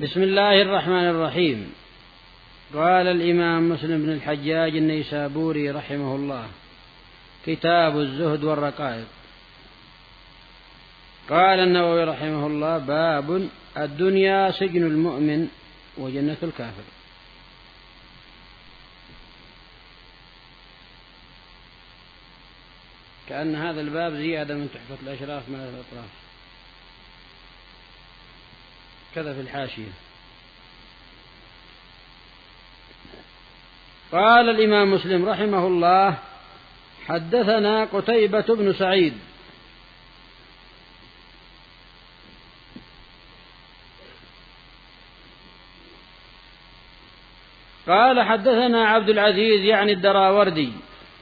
بسم الله الرحمن الرحيم. قال الإمام مسلم بن الحجاج النيسابوري رحمه الله: كتاب الزهد والرقائق. قال النووي رحمه الله: باب الدنيا سجن المؤمن وجنة الكافر. كأن هذا الباب زيادة من تحفة الأشراف من الأطراف، كذا في الحاشية. قال الإمام مسلم رحمه الله: حدثنا قتيبة بن سعيد قال حدثنا عبد العزيز يعني الدراوردي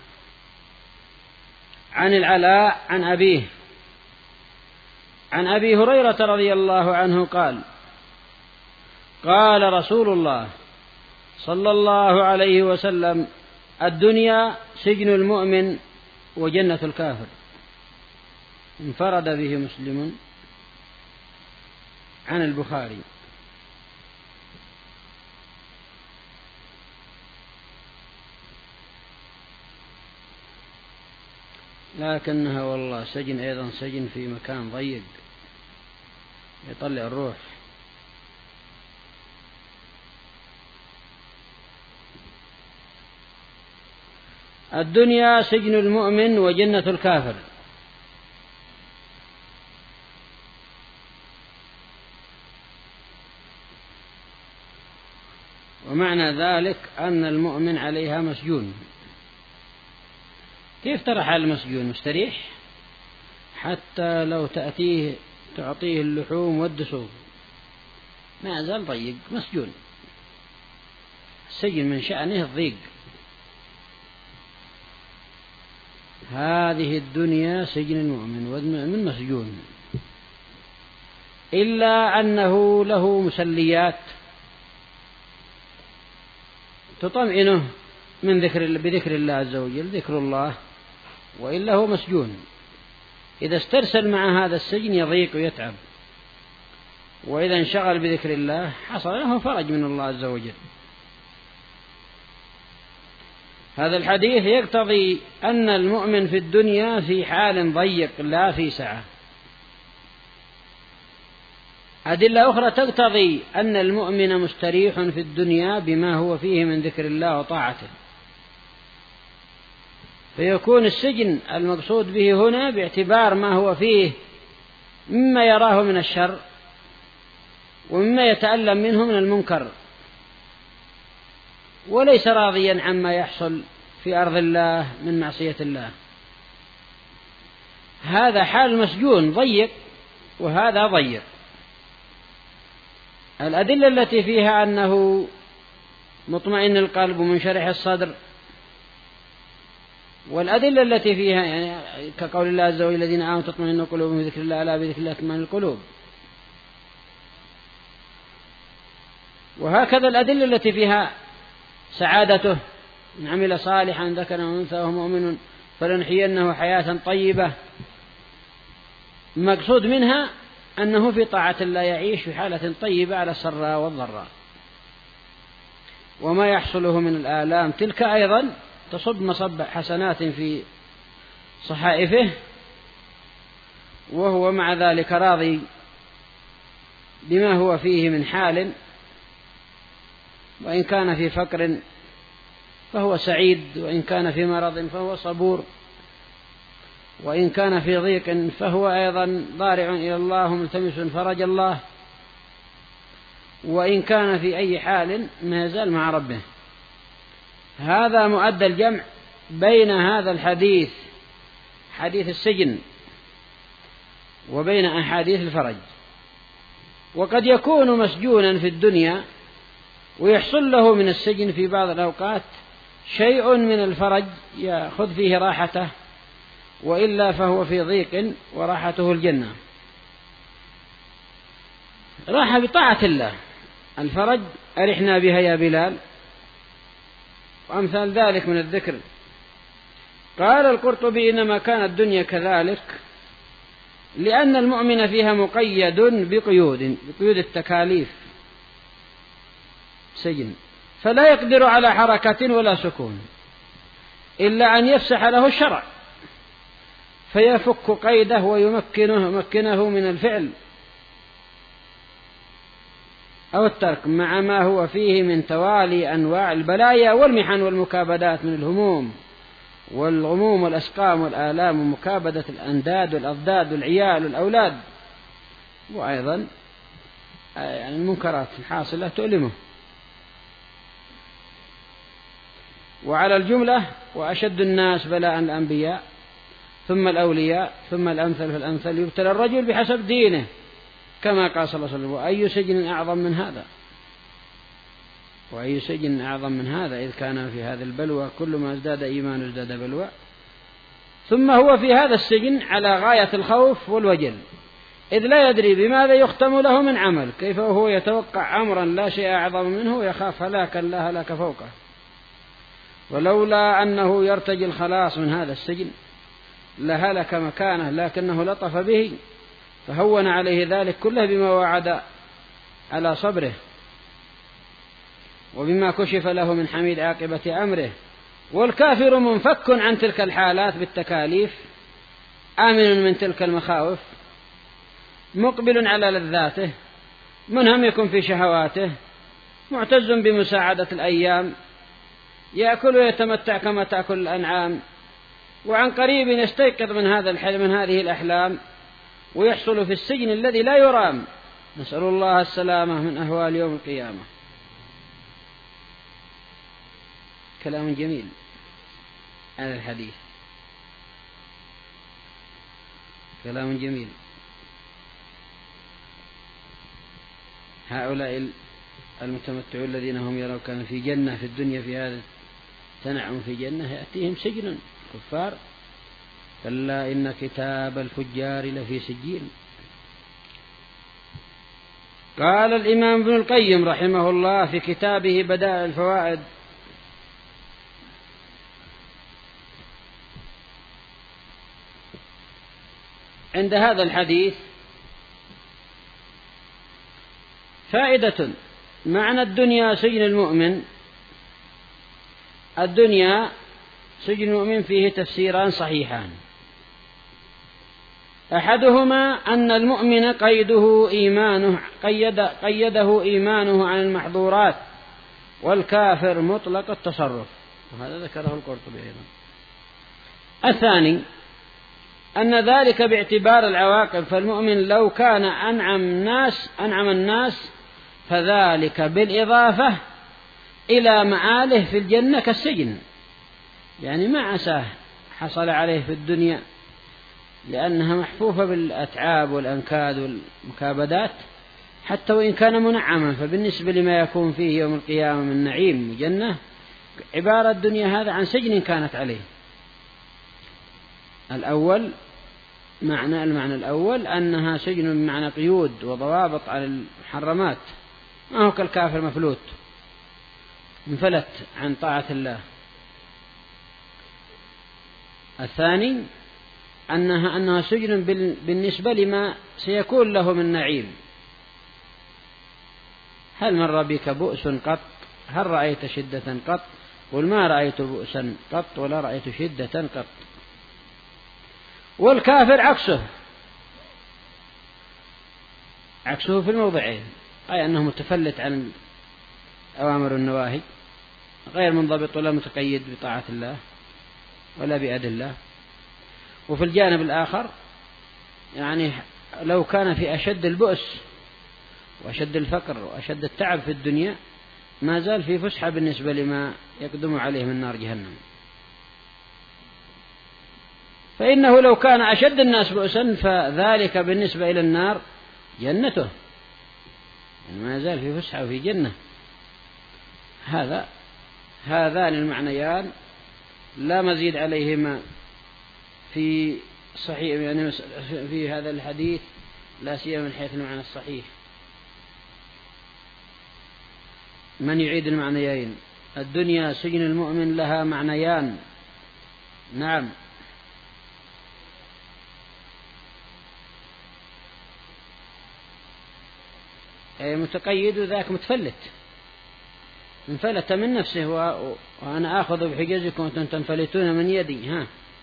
عن العلاء عن أبيه عن أبي هريرة رضي الله عنه قال: قال رسول الله صلى الله عليه وسلم: الدنيا سجن المؤمن وجنة الكافر. انفرد به مسلم عن البخاري. لكنها والله سجن، أيضا سجن في مكان ضيق يطلع الروح. الدنيا سجن المؤمن وجنة الكافر. ومعنى ذلك أن المؤمن عليها مسجون. كيف ترى حال المسجون؟ مستريح، حتى لو تعطيه اللحوم والدسوم ما زال ضيق، مسجون. السجن من شأنه الضيق. هذه الدنيا سجن المؤمن والمؤمن مسجون، إلا أنه له مسليات تطمئنه بذكر الله عز وجل، ذكر الله، وإلا هو مسجون. إذا استرسل مع هذا السجن يضيق ويتعب، وإذا انشغل بذكر الله حصل له فرج من الله عز وجل. هذا الحديث يقتضي أن المؤمن في الدنيا في حال ضيق لا في سعة. أدلة أخرى تقتضي أن المؤمن مستريح في الدنيا بما هو فيه من ذكر الله وطاعته، فيكون السجن المقصود به هنا باعتبار ما هو فيه مما يراه من الشر ومما يتألم منه من المنكر، وليس راضيا عما يحصل في أرض الله من معصية الله. هذا حال مسجون ضيق، وهذا ضيق. الأدلة التي فيها أنه مطمئن القلب ومنشرح الصدر، والأدلة التي فيها يعني كقول الله عز وجل: الذين آمنوا تطمئن قلوبهم بذكر الله، ألا بذكر الله تطمئن القلوب. وهكذا الأدلة التي فيها سعادته: إن عمل صالحا ذكر وأنثى وهو مؤمن فلنحيينه حياة طيبة. المقصود منها أنه في طاعة الله يعيش في حالة طيبة على السراء والضراء، وما يحصله من الآلام تلك أيضا تصب مصب حسنات في صحائفه، وهو مع ذلك راضي بما هو فيه من حال. وإن كان في فقر فهو سعيد، وإن كان في مرض فهو صبور، وإن كان في ضيق فهو أيضا ضارع إلى الله ملتمس فرج الله، وإن كان في أي حال ما يزال مع ربه. هذا مؤدى الجمع بين هذا الحديث، حديث السجن، وبين أحاديث الفرج. وقد يكون مسجونا في الدنيا ويحصل له من السجن في بعض الأوقات شيء من الفرج يأخذ فيه راحته، وإلا فهو في ضيق وراحته الجنة. راحة بطاعة الله، الفرج أرحنا بها يا بلال، وأمثال ذلك من الذكر. قال القرطبي: إنما كانت الدنيا كذلك لأن المؤمن فيها مقيد بقيود التكاليف سجن، فلا يقدر على حركة ولا سكون إلا أن يفسح له الشرع فيفك قيده ويمكنه من الفعل أو الترك، مع ما هو فيه من توالي أنواع البلايا والمحن والمكابدات من الهموم والغموم والأسقام والآلام ومكابدة الأنداد والأضداد والعيال والأولاد، وأيضا يعني المنكرات الحاصلة تؤلمه. وعلى الجملة وأشد الناس بلاء الأنبياء ثم الأولياء ثم الأمثل فالأمثل، يبتلى الرجل بحسب دينه كما قال صلى الله عليه وسلم: وأي سجن أعظم من هذا، وأي سجن أعظم من هذا، إذ كان في هذا البلوى كل ما ازداد إيمان ازداد بلوى. ثم هو في هذا السجن على غاية الخوف والوجل، إذ لا يدري بماذا يختم له من عمل، كيف وهو يتوقع أمرا لا شيء أعظم منه ويخاف هلاكا لا هلاك فوقه. ولولا أنه يرتجي الخلاص من هذا السجن لهلك مكانه، لكنه لطف به فهون عليه ذلك كله بما وعد على صبره وبما كشف له من حميد عاقبة أمره. والكافر منفك عن تلك الحالات بالتكاليف، آمن من تلك المخاوف، مقبل على لذاته، منهمك في شهواته، معتز بمساعدة الأيام، يأكل ويتمتع كما تأكل الأنعام، وعن قريب يستيقظ من هذا الحلم من هذه الأحلام، ويحصل في السجن الذي لا يرام، نسأل الله السلامة من أهوال يوم القيامة. كلام جميل هذا الحديث، كلام جميل. هؤلاء المتمتعون الذين هم يرون كان في جنة في الدنيا، في هذا تنعم في جنة، يأتيهم سجن كفار، كلا إن كتاب الفجار لفي سجين. قال الإمام ابن القيم رحمه الله في كتابه بدائع الفوائد: عند هذا الحديث فائدة: معنى الدنيا سجن المؤمن. الدنيا سجن المؤمن فيه تفسيران صحيحان، أحدهما أن المؤمن قيده إيمانه عن المحظورات، والكافر مطلق التصرف، وهذا ذكره القرطبي أيضا. الثاني أن ذلك باعتبار العواقب، فالمؤمن لو كان أنعم الناس فذلك بالإضافة إلى معاله في الجنة كالسجن، يعني ما عساه حصل عليه في الدنيا لأنها محفوفة بالأتعاب والأنكاد والمكابدات، حتى وإن كان منعما، فبالنسبة لما يكون فيه يوم القيامة من نعيم وجنة، عبارة الدنيا هذا عن سجن كانت عليه. الأول المعنى الأول أنها سجن بمعنى قيود وضوابط على المحرمات، ما هو كالكافر مفلوت انفلت عن طاعة الله. الثاني أنها سجن بالنسبة لما سيكون له من نعيم. هل مر بك بؤس قط؟ هل رأيت شدة قط؟ قل ما رأيت بؤسا قط ولا رأيت شدة قط. والكافر عكسه في الموضعين، أي أنه متفلت عن أوامر النواهي، غير منضبط ولا متقيد بطاعة الله ولا بأدل الله. وفي الجانب الآخر يعني لو كان في أشد البؤس وأشد الفقر وأشد التعب في الدنيا، ما زال في فسحة بالنسبة لما يقدم عليه من نار جهنم. فإنه لو كان أشد الناس بؤسا فذلك بالنسبة إلى النار جنته، يعني ما زال في فسحة وفي جنة. هذان المعنيان لا مزيد عليهما في صحيح، يعني في هذا الحديث، لا سيما من حيث المعنى الصحيح. من يعيد المعنيين؟ الدنيا سجن المؤمن لها معنيان. نعم. متقيد ذاك متفلت، انفلت من نفسه وأنا آخذ بحجزكم وأنتم تنفلتون من يدي.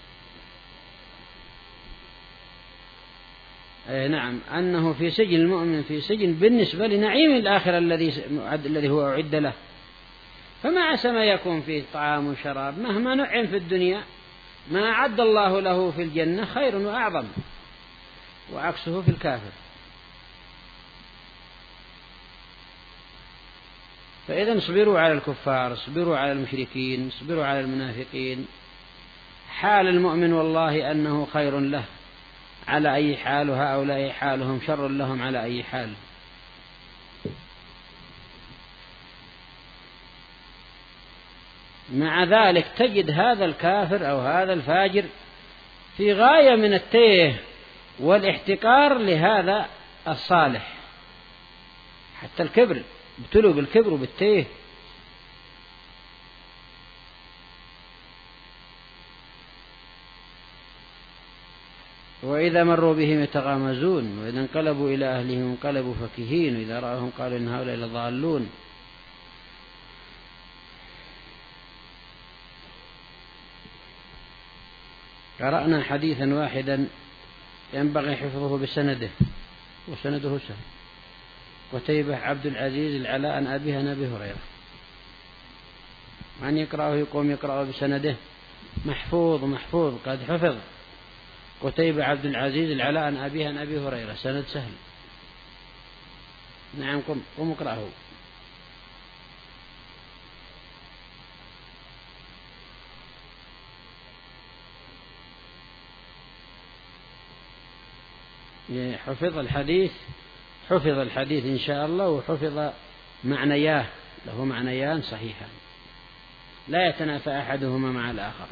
نعم، أنه في سجن المؤمن في سجن بالنسبة لنعيم الآخرة الذي هو أعد له. فما عسى ما يكون فيه طعام وشراب مهما نعم في الدنيا، ما أعد الله له في الجنة خير وأعظم، وعكسه في الكافر. فإذا اصبروا على الكفار، اصبروا على المشركين، اصبروا على المنافقين. حال المؤمن والله أنه خير له على أي حال، وهؤلاء حالهم شر لهم على أي حال. مع ذلك تجد هذا الكافر أو هذا الفاجر في غاية من التيه والاحتقار لهذا الصالح، حتى الكبر، ابتلوا بالكبر وبالتيه. وإذا مروا بهم يتغامزون، وإذا انقلبوا إلى أهلهم انقلبوا فكهين، وإذا رأوهم قالوا إن هؤلاء لضالون. قرأنا حديثا واحدا ينبغي حفظه بسنده، وسنده سهل. قتيبة عبد العزيز العلاء عن أبيه عن أبي هريرة، من يقرأه يقوم يقرأه بسنده، محفوظ قد حفظ. قتيبة عبد العزيز العلاء عن أبيه عن أبي هريرة، سند سهل. نعم، قم اقرأه. حفظ الحديث إن شاء الله، وحفظ معنياه، له معنيان صحيحان لا يتنافى أحدهما مع الآخر.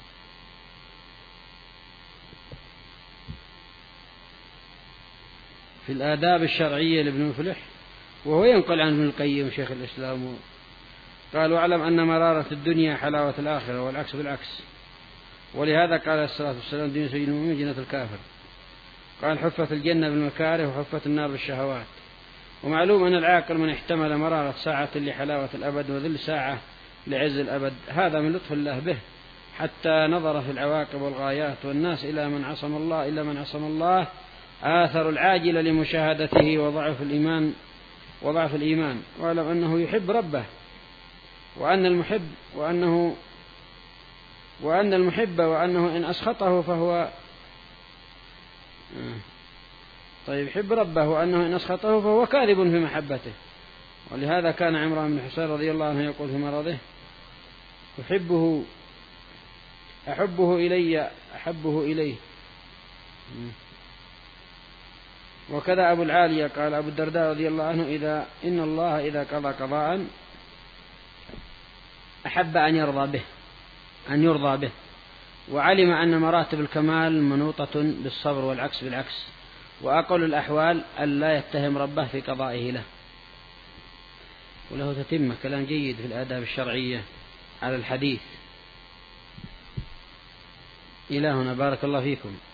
في الآداب الشرعية لابن مفلح، وهو ينقل عن ابن القيم شيخ الإسلام، قال: واعلم أن مرارة الدنيا حلاوة الآخرة، والعكس بالعكس. ولهذا قال الصلاة والسلام: دين سجن المؤمن جنة الكافر. قال: حفت الجنة بالمكاره وحفت النار بالشهوات. ومعلوم أن العاقل من احتمل مرارة ساعة لحلاوة الأبد وذل ساعة لعز الأبد، هذا من لطف الله به، حتى نظر في العواقب والغايات. والناس إلا من عصم الله آثر العاجل لمشاهدته وضعف الإيمان. واعلم أنه يحب ربه، وأن المحب وأنه إن أسخطه فهو يحب ربه، وأنه إن أسخطه فهو كاذب في محبته. ولهذا كان عمران بن حسين رضي الله عنه يقول في مرضه: أحبه إليه. وكذا أبو العالية قال أبو الدرداء رضي الله عنه: إن الله إذا قضى قضاء أحب أن يرضى به، وعلم أن مراتب الكمال منوطة بالصبر، والعكس بالعكس. وأقل الأحوال أن لا يتهم ربه في قضائه له. وله تتمة كلام جيد في الآداب الشرعية على الحديث. إلهنا بارك الله فيكم.